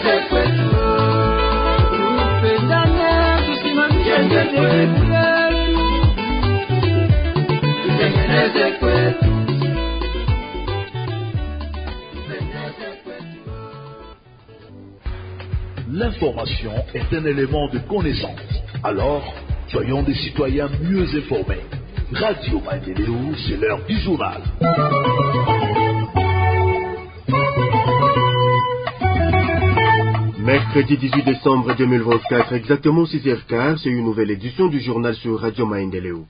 L'information est un élément de connaissance. Alors, soyons des citoyens mieux informés. Radio Maendeleo, c'est l'heure du journal. Mercredi 18 décembre 2024, exactement 6h15, c'est une nouvelle édition du journal sur Radio Maendeleo.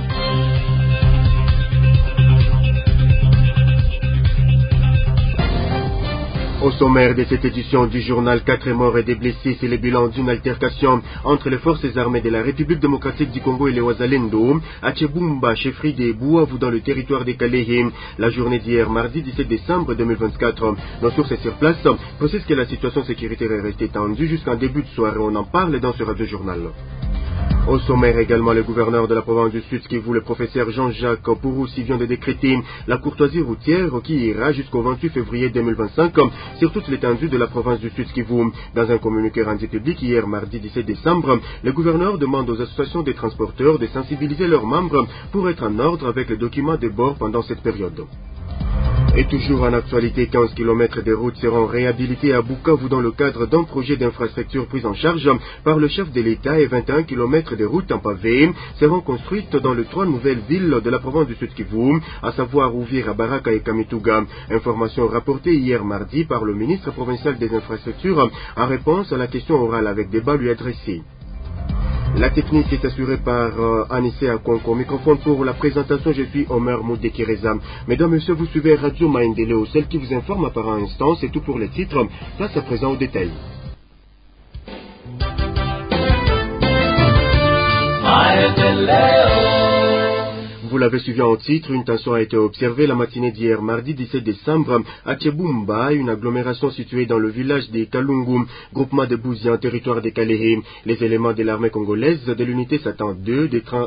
Au sommaire de cette édition du journal, 4 morts et des blessés, c'est le bilan d'une altercation entre les forces armées de la République démocratique du Congo et les Wazalendo à Tchebumba, chefferie des Bouavou dans le territoire des Kalehe. La journée d'hier, mardi 17 décembre 2024, nos sources sur place précisent que la situation sécuritaire est restée tendue jusqu'en début de soirée. On en parle dans ce radio-journal. Au sommaire également, le gouverneur de la province du Sud Kivu, le professeur Jean-Jacques Pouroussi, vient de décréter la courtoisie routière qui ira jusqu'au 28 février 2025 sur toute l'étendue de la province du Sud Kivu. Dans un communiqué rendu public hier mardi 17 décembre, le gouverneur demande aux associations des transporteurs de sensibiliser leurs membres pour être en ordre avec les documents de bord pendant cette période. Et toujours en actualité, 15 km de routes seront réhabilités à Bukavu dans le cadre d'un projet d'infrastructure pris en charge par le chef de l'État et 21 km de routes en pavé seront construites dans les 3 nouvelles villes de la province du Sud Kivu, à savoir Uvira, Baraka et Kamituga. Information rapportée hier mardi par le ministre provincial des infrastructures en réponse à la question orale avec débat lui adressée. La technique est assurée par Anissé Akonko. Microphone pour la présentation, je suis Omer Moudekireza. Mesdames, Messieurs, vous suivez Radio Maendeleo, celle qui vous informe par un instant, c'est tout pour les titres. Place à présent au détail. Vous l'avez suivi en titre, une tension a été observée la matinée d'hier, mardi 17 décembre, à Tchebumba, une agglomération située dans le village des Kalungu, groupement de Bouzi en territoire des Kalehe. Les éléments de l'armée congolaise de l'unité Satan 2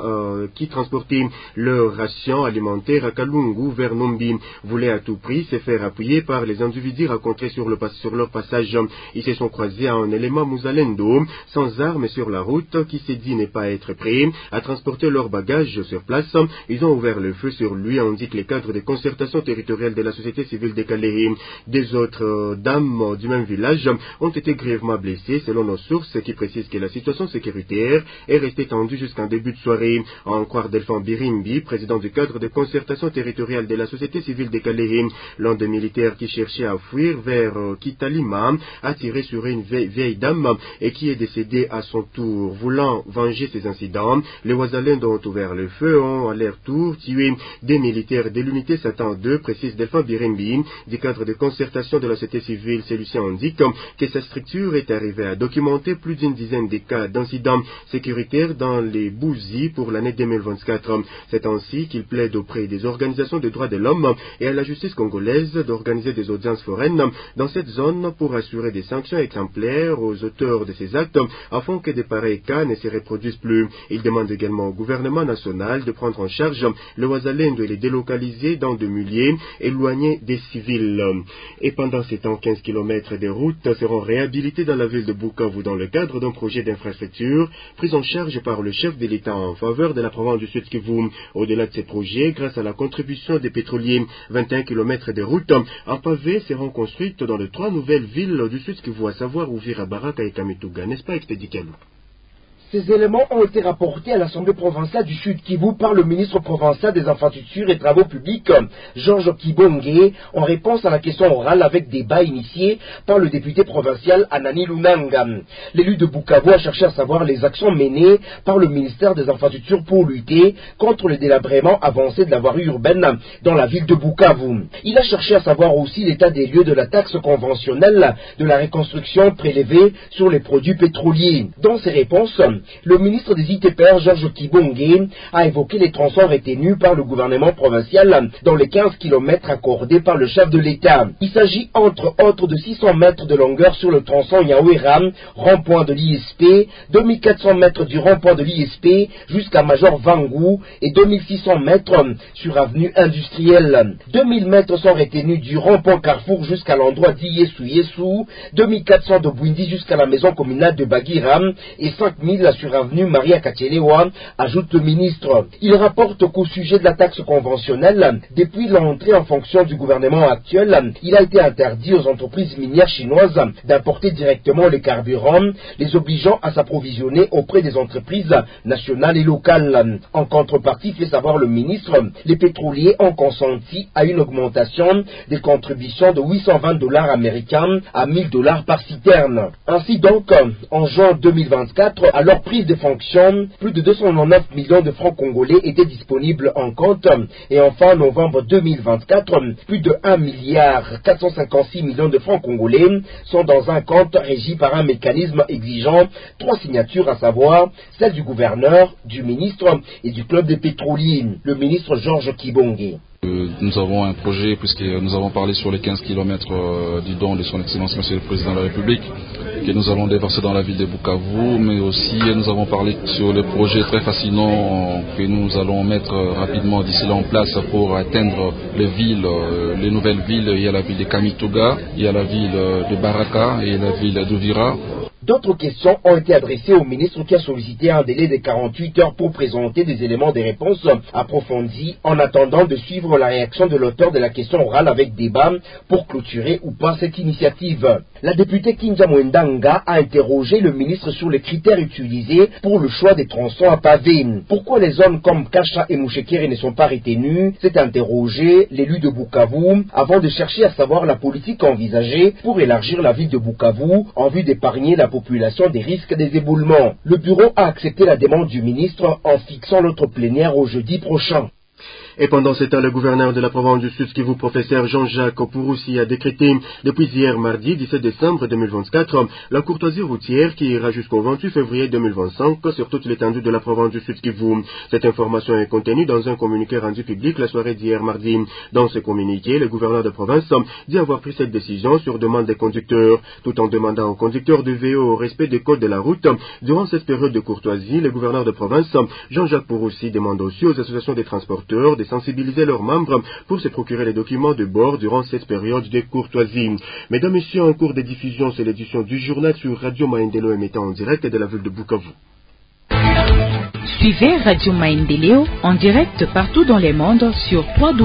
qui transportaient leurs rations alimentaires à Kalungu vers Nombi voulaient à tout prix se faire appuyer par les individus rencontrés sur leur passage. Ils se sont croisés à un élément Mouzalendo, sans armes sur la route, qui s'est dit ne pas être prêt à transporter leurs bagages sur place. Ils ont ouvert le feu sur lui, indiquent les cadres de concertation territoriale de la société civile des Kalehe. Des autres dames du même village ont été grièvement blessées, selon nos sources qui précisent que la situation sécuritaire est restée tendue jusqu'en début de soirée. À en croire Delphin Birimbi, président du cadre de concertation territoriale de la société civile des Kalehe, l'un des militaires qui cherchait à fuir vers Kitalima a tiré sur une vieille dame et qui est décédée à son tour. Voulant venger ces incidents, les Wazalendo ont ouvert le feu, ont à leur tour tué des militaires de l'unité Satan 2, précise Delphin Birimbi, du cadre de concertation de la société civile. Celui-ci indique que sa structure est arrivée à documenter plus d'une dizaine de cas d'incidents sécuritaires dans les Bouzi pour l'année 2024. C'est ainsi qu'il plaide auprès des organisations des droits de l'homme et à la justice congolaise d'organiser des audiences foraines dans cette zone pour assurer des sanctions exemplaires aux auteurs de ces actes afin que de pareils cas ne se reproduisent plus. Il demande également au gouvernement national de prendre en charge le Wazalendo et les délocaliser dans de milliers éloignés des civils. Et pendant ces temps, 15 km de routes seront réhabilités dans la ville de Bukavu dans le cadre d'un projet d'infrastructure pris en charge par le chef de l'État en faveur de la province du Sud Kivu. Au-delà de ces projets, grâce à la contribution des pétroliers, 21 km de routes en pavé seront construites dans les 3 nouvelles villes du Sud Kivu, à savoir Uvira, Baraka et Kamituga. N'est-ce pas, Expédit Kalou? Ces éléments ont été rapportés à l'Assemblée provinciale du Sud Kivu par le ministre provincial des Infrastructures et Travaux Publics, Georges Kibonge, en réponse à la question orale avec débat initié par le député provincial Anani Lunanga. L'élu de Bukavu a cherché à savoir les actions menées par le ministère des Infrastructures pour lutter contre le délabrement avancé de la voirie urbaine dans la ville de Bukavu. Il a cherché à savoir aussi l'état des lieux de la taxe conventionnelle de la reconstruction prélevée sur les produits pétroliers. Dans ses réponses, Le ministre des ITPR, Georges Kibonge, a évoqué les tronçons retenus par le gouvernement provincial dans les 15 km accordés par le chef de l'État. Il s'agit entre autres de 600 mètres de longueur sur le tronçon Yawera, rond-point de l'ISP, 2400 mètres du rond-point de l'ISP jusqu'à Major Vangou et 2600 mètres sur avenue industrielle. 2000 mètres sont retenus du rond-point Carrefour jusqu'à l'endroit d'Yesu, 2400 de Bouindi jusqu'à la maison communale de Bagira et 5000 sur avenue Maria Kachelewa, ajoute le ministre. Il rapporte qu'au sujet de la taxe conventionnelle, depuis l'entrée en fonction du gouvernement actuel, il a été interdit aux entreprises minières chinoises d'importer directement les carburants, les obligeant à s'approvisionner auprès des entreprises nationales et locales. En contrepartie, fait savoir le ministre, les pétroliers ont consenti à une augmentation des contributions de $820 américains à $1000 par citerne. Ainsi donc, en juin 2024, à leur prise de fonction, plus de 299 millions de francs congolais étaient disponibles en compte. Et enfin, en novembre 2024, plus de 1,456 milliard de francs congolais sont dans un compte régi par un mécanisme exigeant 3 signatures, à savoir celle du gouverneur, du ministre et du club des pétroliers, le ministre Georges Kibonge. Nous avons un projet, puisque nous avons parlé sur les 15 km du don de son Excellence Monsieur le Président de la République, que nous allons déverser dans la ville de Bukavu, mais aussi nous avons parlé sur le projet très fascinant que nous allons mettre rapidement d'ici là en place pour atteindre les villes, les nouvelles villes. Il y a la ville de Kamituga, il y a la ville de Baraka et la ville d'Uvira. D'autres questions ont été adressées au ministre qui a sollicité un délai de 48 heures pour présenter des éléments de réponse approfondis en attendant de suivre la réaction de l'auteur de la question orale avec débat pour clôturer ou pas cette initiative. La députée Kinja Mwendanga a interrogé le ministre sur les critères utilisés pour le choix des tronçons à pavé. Pourquoi les zones comme Kasha et Mouchekere ne sont pas retenues? S'est interrogé l'élu de Bukavu avant de chercher à savoir la politique envisagée pour élargir la ville de Bukavu en vue d'épargner la population des risques des éboulements. Le bureau a accepté la demande du ministre en fixant l'autre plénière au jeudi prochain. Et pendant ce temps, le gouverneur de la province du Sud Kivu, professeur Jean-Jacques Pouroussi, a décrété depuis hier mardi 17 décembre 2024 la courtoisie routière qui ira jusqu'au 28 février 2025 sur toute l'étendue de la province du Sud Kivu. Cette information est contenue dans un communiqué rendu public la soirée d'hier mardi. Dans ce communiqué, le gouverneur de province dit avoir pris cette décision sur demande des conducteurs, tout en demandant aux conducteurs de veiller au respect des codes de la route. Durant cette période de courtoisie, le gouverneur de province, Jean-Jacques Pouroussi, demande aussi aux associations des transporteurs de sensibiliser leurs membres pour se procurer les documents de bord durant cette période de courtoisie. Mesdames et messieurs, en cours de diffusion, c'est l'édition du journal sur Radio Maendeleo émettant en direct de la ville de Bukavu. Suivez Radio Maendeleo en direct partout dans le monde sur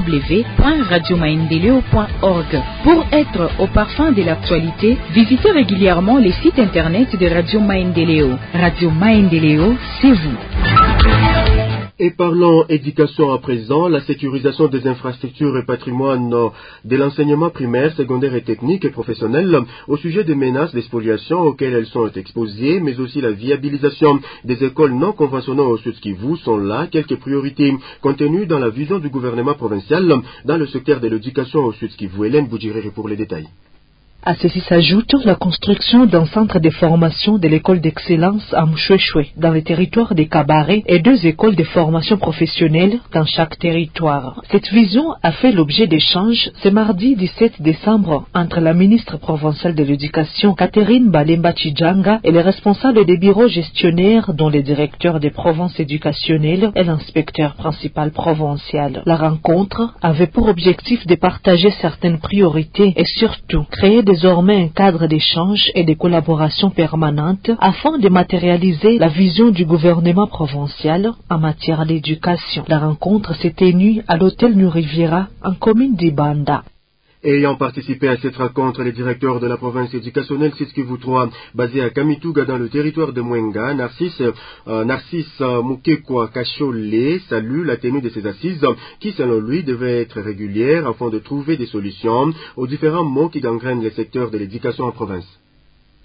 www.radiomaendeleo.org. Pour être au parfum de l'actualité, visitez régulièrement les sites internet de Radio Maendeleo. Radio Maendeleo, c'est vous. Et parlons éducation à présent, la sécurisation des infrastructures et patrimoine de l'enseignement primaire, secondaire et technique et professionnel au sujet des menaces, des spoliations auxquelles elles sont exposées, mais aussi la viabilisation des écoles non conventionnelles au Sud Kivu sont là quelques priorités contenues dans la vision du gouvernement provincial dans le secteur de l'éducation au Sud Kivu. Hélène Boudjiré pour les détails. À ceci s'ajoute la construction d'un centre de formation de l'école d'excellence à Mouchouéchoué, dans le territoire des Cabarets, et 2 écoles de formation professionnelle dans chaque territoire. Cette vision a fait l'objet d'échanges ce mardi 17 décembre entre la ministre provinciale de l'Éducation, Catherine Balemba Chidjanga, et les responsables des bureaux gestionnaires, dont les directeurs des provinces éducationnelles et l'inspecteur principal provincial. La rencontre avait pour objectif de partager certaines priorités et surtout créer désormais un cadre d'échange et de collaboration permanente afin de matérialiser la vision du gouvernement provincial en matière d'éducation. La rencontre s'est tenue à l'hôtel New Riviera en commune d'Ibanda. Ayant participé à cette rencontre, les directeurs de la province éducationnelle Sud Kivu 3, basé à Kamituga dans le territoire de Mwenga, Narcisse Mukekwa Kachole, salue la tenue de ces assises qui, selon lui, devaient être régulières afin de trouver des solutions aux différents maux qui gangrènent les secteurs de l'éducation en province.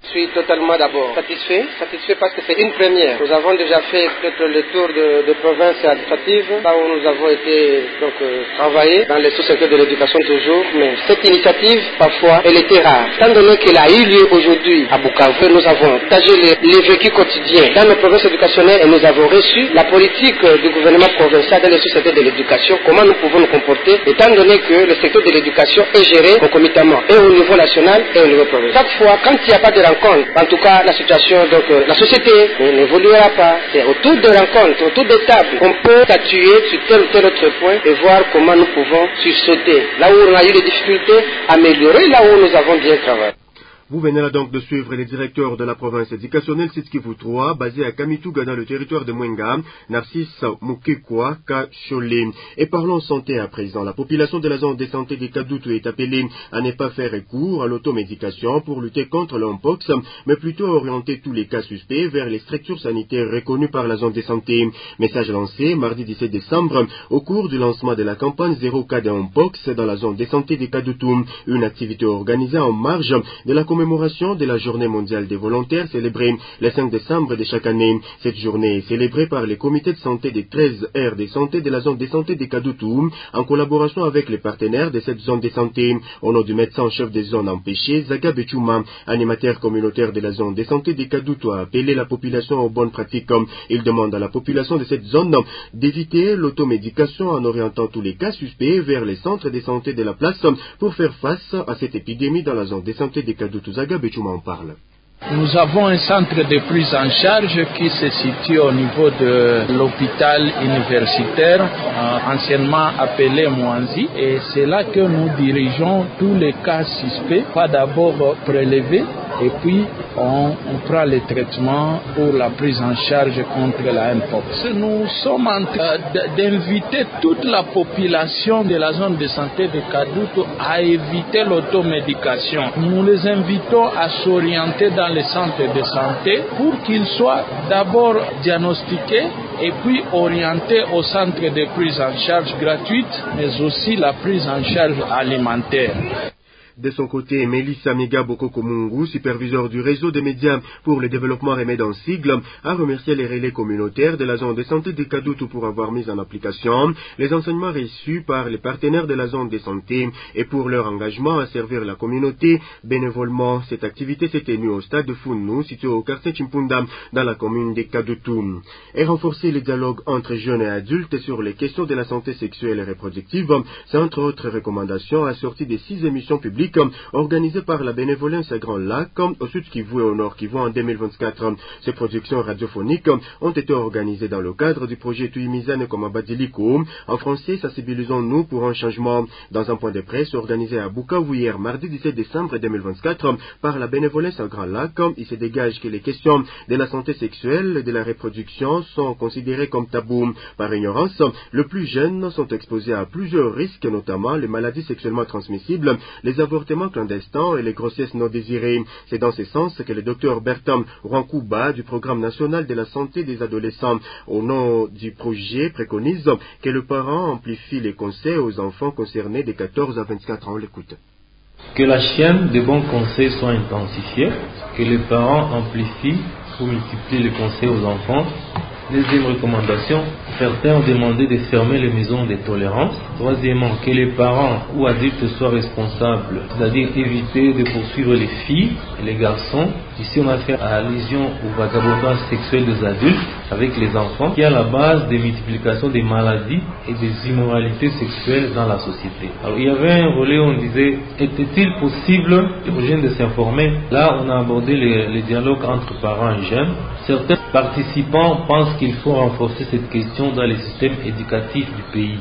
Je suis totalement d'abord satisfait parce que c'est une première. Nous avons déjà fait peut-être le tour de provinces administratives, là où nous avons été travailler dans les sous-secteurs de l'éducation toujours, mais cette initiative, parfois, elle était rare. Étant donné qu'elle a eu lieu aujourd'hui à Bukavu, nous avons partagé les vécus quotidiens dans nos provinces éducationnelles et nous avons reçu la politique du gouvernement provincial dans les sous-secteurs de l'éducation, comment nous pouvons nous comporter, étant donné que le secteur de l'éducation est géré concomitamment et au niveau national et au niveau provincial. Chaque fois, quand il n'y a pas de rencontre, en tout cas, la situation, la société n'évoluera pas. C'est autour de rencontres, autour des tables, qu'on peut statuer sur tel ou tel autre point et voir comment nous pouvons sursauter. Là où on a eu des difficultés, améliorer là où nous avons bien travaillé. Vous venez là donc de suivre les directeurs de la province éducationnelle Sud-Kivu 3, basée à Kamituga dans le territoire de Mwenga, Narcisse Mukekwa Kachole. Et parlons santé à présent. La population de la zone de santé des Kadutu est appelée à ne pas faire recours à l'automédication pour lutter contre le mpox, mais plutôt orienter tous les cas suspects vers les structures sanitaires reconnues par la zone de santé. Message lancé mardi 17 décembre au cours du lancement de la campagne Zéro cas de mpox dans la zone de santé des Kadutu, une activité organisée en marge de la commémoration de la Journée mondiale des volontaires célébrée le 5 décembre de chaque année. Cette journée est célébrée par les comités de santé des 13 aires de santé de la zone de santé des Kadutu en collaboration avec les partenaires de cette zone de santé. Au nom du médecin en chef des zones empêchées, Zaga Bechuma, animateur communautaire de la zone de santé des Kadutu, a appelé la population aux bonnes pratiques. Il demande à la population de cette zone d'éviter l'automédication en orientant tous les cas suspects vers les centres de santé de la place pour faire face à cette épidémie dans la zone de santé des Kadutu. Zaga Bechuma en parle. Nous avons un centre de prise en charge qui se situe au niveau de l'hôpital universitaire, anciennement appelé Mwanzi, et c'est là que nous dirigeons tous les cas suspects, pas d'abord prélevés, et puis on prend les traitements pour la prise en charge contre la mpox. Nous sommes en train d'inviter toute la population de la zone de santé de Kadutu à éviter l'automédication. Nous les invitons à s'orienter dans les centres de santé pour qu'ils soient d'abord diagnostiqués et puis orientés au centre de prise en charge gratuite, mais aussi la prise en charge alimentaire. De son côté, Mélissa Mega Boko-Komungu, superviseur du réseau des médias pour le développement remède en sigle, a remercié les relais communautaires de la zone de santé de Kadutu pour avoir mis en application les enseignements reçus par les partenaires de la zone de santé et pour leur engagement à servir la communauté bénévolement. Cette activité s'est tenue au stade de Founou, situé au quartier Chimpunda, dans la commune de Kadutu. Et renforcer le dialogue entre jeunes et adultes sur les questions de la santé sexuelle et reproductive, c'est entre autres recommandations assorties des 6 émissions publiques organisé par la bénévolence à Grand Lac au Sud Kivu et au Nord Kivu en 2024. Ces productions radiophoniques ont été organisées dans le cadre du projet Tuimizane Komabadiliko. En français, sensibilisons-nous pour un changement. Dans un point de presse organisé à Bukavu hier, mardi 17 décembre 2024, par la bénévolence à Grand Lac, il se dégage que les questions de la santé sexuelle et de la reproduction sont considérées comme tabous. Par ignorance, les plus jeunes sont exposés à plusieurs risques, notamment les maladies sexuellement transmissibles, les avortements clandestins et les grossesses non désirées. C'est dans ce sens que le docteur Bertam Rankouba du Programme national de la santé des adolescents, au nom du projet, préconise que le parent amplifie les conseils aux enfants concernés de 14 à 24 ans. On l'écoute. Que la chaîne de bons conseils soit intensifiée, que les parents amplifient pour multiplier les conseils aux enfants. Deuxième recommandation, certains ont demandé de fermer les maisons de tolérance. Troisièmement, que les parents ou adultes soient responsables, c'est-à-dire éviter de poursuivre les filles et les garçons. Ici, on a fait allusion au vagabondage sexuel des adultes avec les enfants, qui est à la base des multiplications des maladies et des immoralités sexuelles dans la société. Alors, il y avait un volet où on disait, était-il possible aux jeunes de s'informer? Là, on a abordé les dialogues entre parents et jeunes. Certains participants pensent qu'il faut renforcer cette question dans les systèmes éducatifs du pays.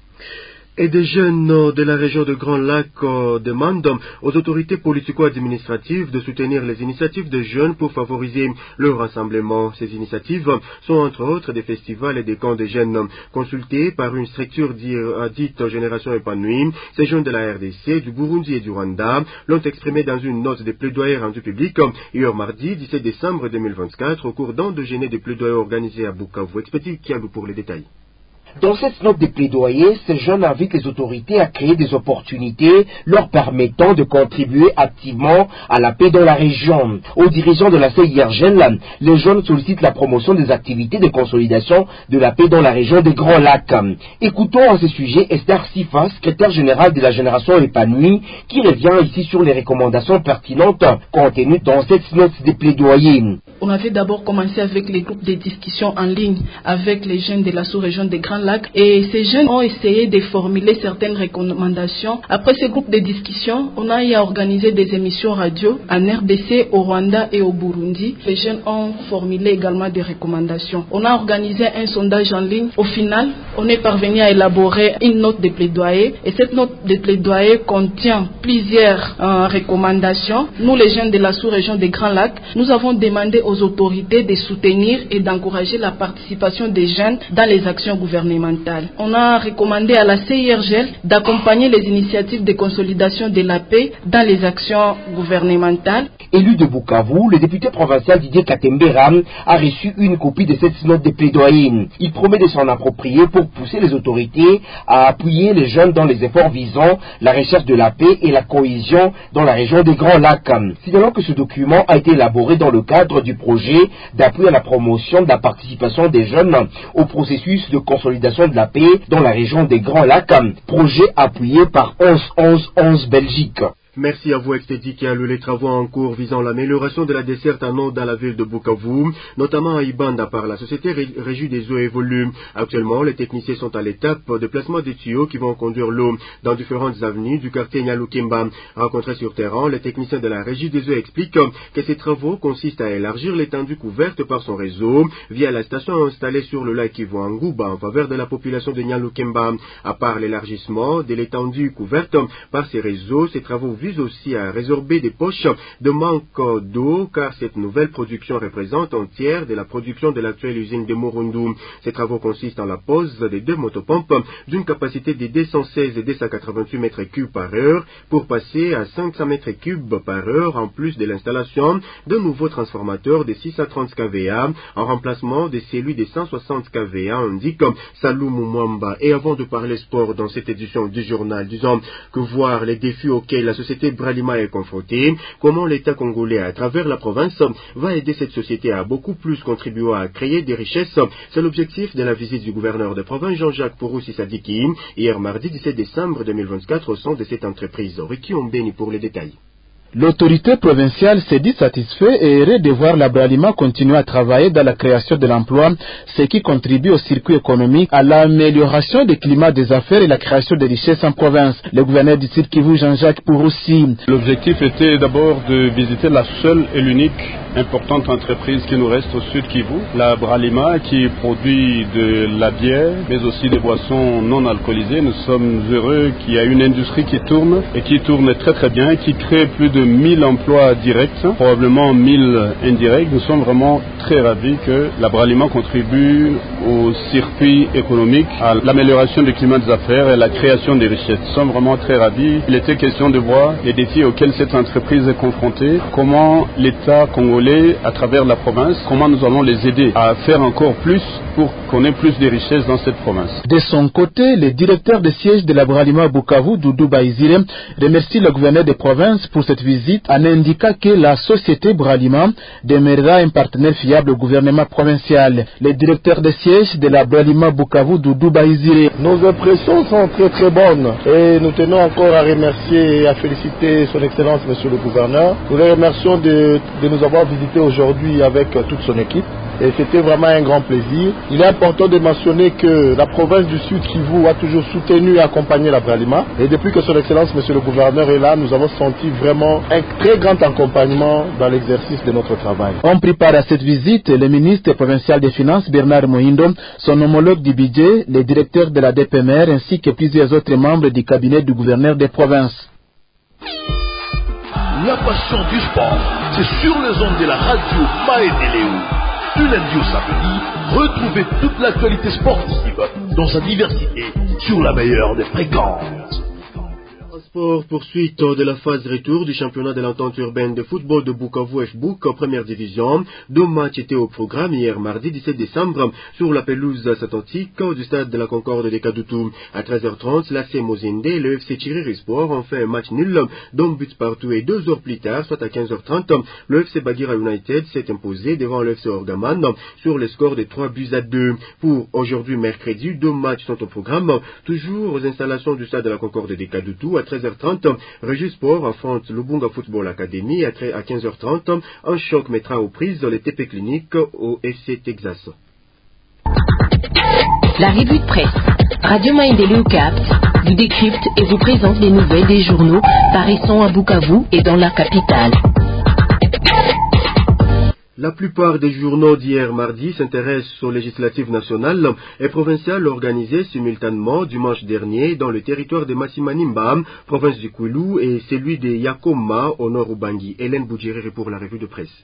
Et des jeunes de la région de Grand Lac demandent aux autorités politico-administratives de soutenir les initiatives des jeunes pour favoriser leur rassemblement. Ces initiatives sont entre autres des festivals et des camps de jeunes. Consultés par une structure dite Génération épanouie, ces jeunes de la RDC, du Burundi et du Rwanda l'ont exprimé dans une note de plaidoyer rendue publique hier mardi 17 décembre 2024 au cours d'un déjeuner de plaidoyer organisé à Bukavu. Expédié Kialou pour les détails. Dans cette note de plaidoyer, ces jeunes invitent les autorités à créer des opportunités leur permettant de contribuer activement à la paix dans la région. Aux dirigeants de la CIRGL, les jeunes sollicitent la promotion des activités de consolidation de la paix dans la région des Grands Lacs. Écoutons à ce sujet Esther Sifa, secrétaire générale de la Génération épanouie, qui revient ici sur les recommandations pertinentes contenues dans cette note de plaidoyer. On avait d'abord commencé avec les groupes de discussion en ligne avec les jeunes de la sous-région des Grands Lacs et ces jeunes ont essayé de formuler certaines recommandations. Après ces groupes de discussion, on a eu à organiser des émissions radio en RDC, au Rwanda et au Burundi. Les jeunes ont formulé également des recommandations. On a organisé un sondage en ligne. Au final, on est parvenu à élaborer une note de plaidoyer et cette note de plaidoyer contient plusieurs recommandations. Nous, les jeunes de la sous-région des Grands Lacs, nous avons demandé aux autorités de soutenir et d'encourager la participation des jeunes dans les actions gouvernementales. On a recommandé à la CIRGL d'accompagner les initiatives de consolidation de la paix dans les actions gouvernementales. Élu de Bukavu, le député provincial Didier Katembera a reçu une copie de cette note de plaidoyer. Il promet de s'en approprier pour pousser les autorités à appuyer les jeunes dans les efforts visant la recherche de la paix et la cohésion dans la région des Grands Lacs. Signalons que ce document a été élaboré dans le cadre du projet d'appui à la promotion de la participation des jeunes au processus de consolidation de la paix dans la région des Grands Lacs, projet appuyé par 11-11-11 Belgique. Merci à vous, Extédikia. Les travaux en cours visant l'amélioration de la desserte en eau dans la ville de Bukavu, notamment à Ibanda par la société Régie des eaux évoluent. Actuellement, les techniciens sont à l'étape de placement des tuyaux qui vont conduire l'eau dans différentes avenues du quartier Nyalukemba. Rencontrés sur terrain, les techniciens de la Régie des eaux expliquent que ces travaux consistent à élargir l'étendue couverte par son réseau via la station installée sur le lac Kivu Angouba en faveur de la population de Nyalukemba. À part l'élargissement de l'étendue couverte par ces réseaux, ces travaux vise aussi à résorber des poches de manque d'eau, car cette nouvelle production représente un tiers de la production de l'actuelle usine de Morundu. Ces travaux consistent en la pose de 2 motopompes d'une capacité de 216 et 288 mètres cubes par heure pour passer à 500 mètres cubes par heure, en plus de l'installation de nouveaux transformateurs de 630 kVA en remplacement de celui de 160 kVA, indique Salou Moumouamba. Et avant de parler sport dans cette édition du journal, disons que voir les défis auxquels la société Bralima est confrontée, comment l'État congolais à travers la province va aider cette société à beaucoup plus contribuer à créer des richesses. C'est l'objectif de la visite du gouverneur de province Jean-Jacques Pouroussi Sadiki hier mardi 17 décembre 2024 au sein de cette entreprise. Ricky Ombeni pour les détails. L'autorité provinciale s'est dit satisfait et heureux de voir la Bralima continuer à travailler dans la création de l'emploi, ce qui contribue au circuit économique, à l'amélioration du climat des affaires et la création de richesses en province. Le gouverneur du Sud Kivu, Jean-Jacques Pouroussi. L'objectif était d'abord de visiter la seule et l'unique importante entreprise qui nous reste au Sud Kivu, la Bralima, qui produit de la bière, mais aussi des boissons non alcoolisées. Nous sommes heureux qu'il y ait une industrie qui tourne et qui tourne très très bien, qui crée plus de 1000 emplois directs, probablement 1000 indirects. Nous sommes vraiment très ravis que la Bralima contribue au circuit économique, à l'amélioration du climat des affaires et à la création des richesses. Nous sommes vraiment très ravis. Il était question de voir les défis auxquels cette entreprise est confrontée, comment l'État congolais, à travers la province, comment nous allons les aider à faire encore plus pour qu'on ait plus de richesses dans cette province. De son côté, le directeur de siège de la Bralima Bukavu, Doudou Baïzire, remercie le gouverneur de province pour cette visite en indiquant que la société Bralima demeurera un partenaire fiable au gouvernement provincial. Le directeur de siège de la Bralima Bukavu, Doudou Baïzire. Nos impressions sont très très bonnes et nous tenons encore à remercier et à féliciter son excellence monsieur le gouverneur. Nous les remercions de nous avoir visité aujourd'hui avec toute son équipe. Et c'était vraiment un grand plaisir. Il est important de mentionner que la province du Sud Kivu a toujours soutenu et accompagné la Bralima. Et depuis que son excellence, monsieur le gouverneur, est là, nous avons senti vraiment un très grand accompagnement dans l'exercice de notre travail. On prépare à cette visite le ministre provincial des Finances, Bernard Mohindo, son homologue du budget, le directeur de la DPMR, ainsi que plusieurs autres membres du cabinet du gouverneur des provinces. La passion du sport, c'est sur les ondes de la radio Maendeleo. Du lundi au samedi, retrouvez toute l'actualité sportive dans sa diversité sur la meilleure des fréquences. Sport, poursuite de la phase retour du championnat de l'entente urbaine de football de Bukavu FBUK en première division. 2 matchs étaient au programme hier mardi 17 décembre sur la pelouse atlantique du stade de la Concorde de Kadutu. À 13h30, l'AC Mozende et le FC Chiriri Sport ont fait un match nul d'un but partout et 2 heures plus tard, soit à 15h30, le FC Bagira United s'est imposé devant le FC Orgaman sur le score de 3-2. Pour aujourd'hui mercredi, 2 matchs sont au programme, toujours aux installations du stade de la Concorde de Kadutu. À 13h30, Régis Sport affronte Lubunga Football Academy. À 15h30, un choc mettra aux prises les TP Cliniques au FC Texas. La revue de presse. Radio Maendeleo Cap vous décrypte et vous présente les nouvelles des journaux paraissant à Bukavu et dans la capitale. La plupart des journaux d'hier mardi s'intéressent aux législatives nationales et provinciales organisées simultanément dimanche dernier dans le territoire de Masimanimba, province du Kwilu, et celui de Yakoma au nord Ubangi. Hélène Boudjiré pour la revue de presse.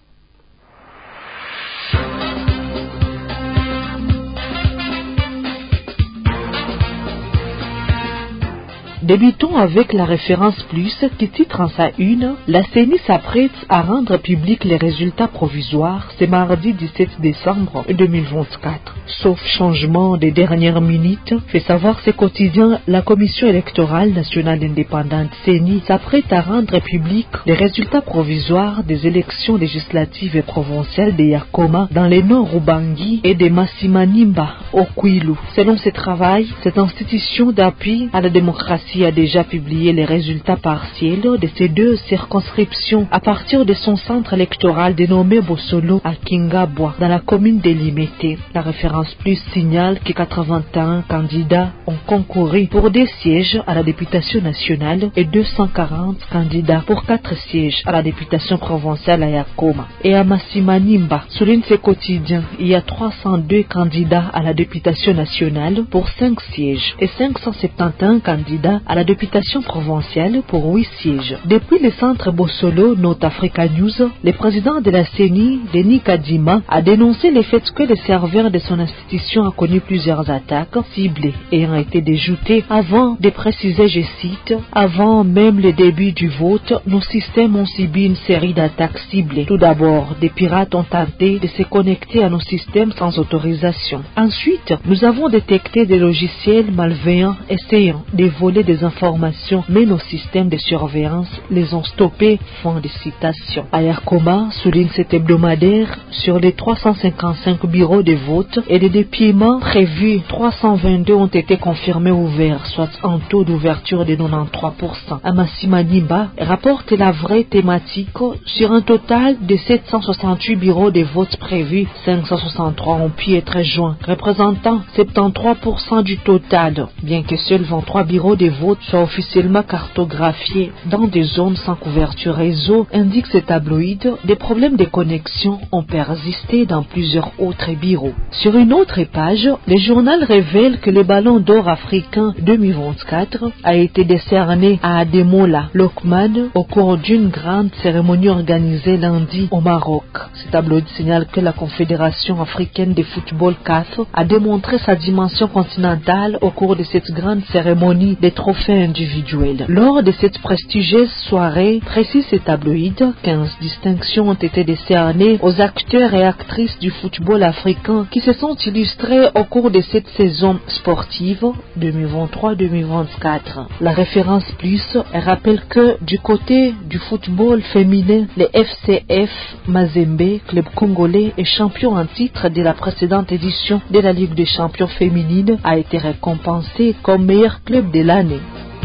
Débutons avec la référence plus qui titre en sa une « La CENI s'apprête à rendre public les résultats provisoires ce mardi 17 décembre 2024. Sauf changement des dernières minutes, fait savoir ce quotidien, la Commission électorale nationale indépendante CENI s'apprête à rendre public les résultats provisoires des élections législatives et provinciales de Yakoma dans les nord Ubangi et de Masimanimba au Kwilu. Selon ce travail, cette institution d'appui à la démocratie a déjà publié les résultats partiels de ces 2 circonscriptions à partir de son centre électoral dénommé Bosolo à Kingabwa dans la commune de Limete. La référence plus signale que 81 candidats ont concouru pour des sièges à la députation nationale et 240 candidats pour 4 sièges à la députation provinciale à Yakoma. Et à Masimanimba, souligne ce quotidien, il y a 302 candidats à la députation nationale pour 5 sièges et 571 candidats à la députation provinciale pour 8 sièges. Depuis le centre Bosolo, Note Africa News, le président de la CENI, Denis Kadima, a dénoncé le fait que le serveur de son institution a connu plusieurs attaques ciblées ayant été déjoutées avant de préciser, je cite, « Avant même le début du vote, nos systèmes ont subi une série d'attaques ciblées. Tout d'abord, des pirates ont tenté de se connecter à nos systèmes sans autorisation. Ensuite, nous avons détecté des logiciels malveillants essayant de voler des informations, mais nos systèmes de surveillance les ont stoppés. » Fin de citation. À Yakoma, souligne cet hebdomadaire, sur les 355 bureaux de vote et les dépouillements prévus, 322 ont été confirmés ouverts, soit un taux d'ouverture de 93%. À Masimanimba, rapporte la vraie thématique, sur un total de 768 bureaux de vote prévus, 563 ont pu être joints, représentant 73% du total, bien que seuls 23 bureaux de vote soient officiellement cartographiés dans des zones sans couverture réseau, indique ce tabloïd. Des problèmes de connexion ont persisté dans plusieurs autres bureaux. Sur une autre page, le journal révèle que le ballon d'or africain 2024 a été décerné à Ademola Lokman au cours d'une grande cérémonie organisée lundi au Maroc. Ce tabloïd signale que la Confédération africaine de football CAF a démontré sa dimension continentale au cours de cette grande cérémonie des trophées individuels. Lors de cette prestigieuse soirée, précise ce tabloïd, 15 distinctions ont été décernées aux acteurs et actrices du football africain qui se sont illustrés au cours de cette saison sportive 2023-2024. La référence plus rappelle que du côté du football féminin, le FCF Mazembe, club congolais et champion en titre de la précédente édition de la Ligue des champions féminine, a été récompensé comme meilleur club de l'année.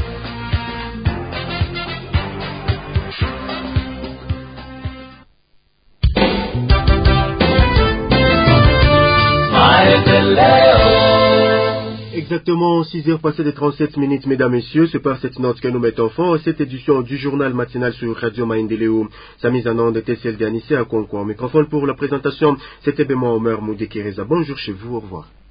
Exactement 6h passées de 37 minutes, mesdames, messieurs. C'est par cette note que nous mettons fin à cette édition du journal matinal sur Radio Maendeleo. Sa mise en onde était celle d'Anissé à Concours. Microphone pour la présentation, c'était Bema Omer Moudekireza. Bonjour chez vous, au revoir.